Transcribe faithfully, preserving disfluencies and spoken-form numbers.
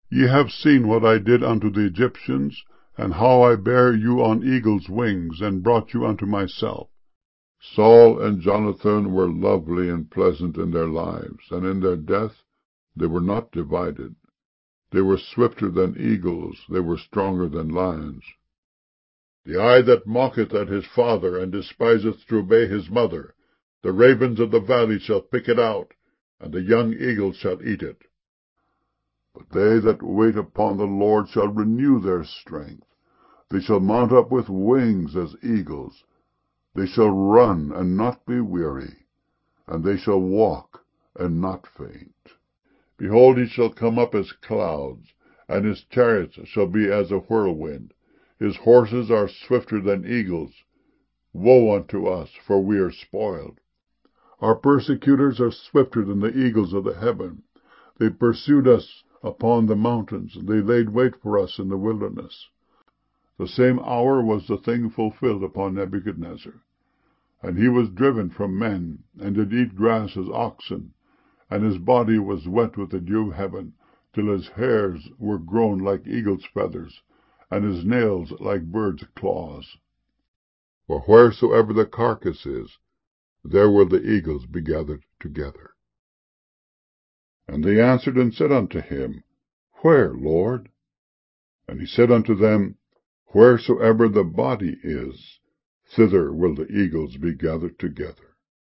Ye have seen what I did unto the Egyptians, and how I bare you on eagle's wings, and brought you unto myself. Saul and Jonathan were lovely and pleasant in their lives, and in their death they were not divided. They were swifter than eagles, they were stronger than lions. The eye that mocketh at his father, and despiseth to obey his mother, the ravens of the valley shall pick it out, and the young eagles shall eat it. But they that wait upon the Lord shall renew their strength. They shall mount up with wings as eagles. They shall run and not be weary, and they shall walk and not faint. Behold, he shall come up as clouds, and his chariots shall be as a whirlwind. His horses are swifter than eagles. Woe unto us, for we are spoiled. Our persecutors are swifter than the eagles of the heaven. They pursued us upon the mountains, and they laid wait for us in the wilderness. The same hour was the thing fulfilled upon Nebuchadnezzar. And he was driven from men, and did eat grass as oxen, and his body was wet with the dew of heaven, till his hairs were grown like eagle's feathers, and his nails like birds' claws. For wheresoever the carcass is, there will the eagles be gathered together. And they answered and said unto him, Where, Lord? And he said unto them, Wheresoever the body is, thither will the eagles be gathered together.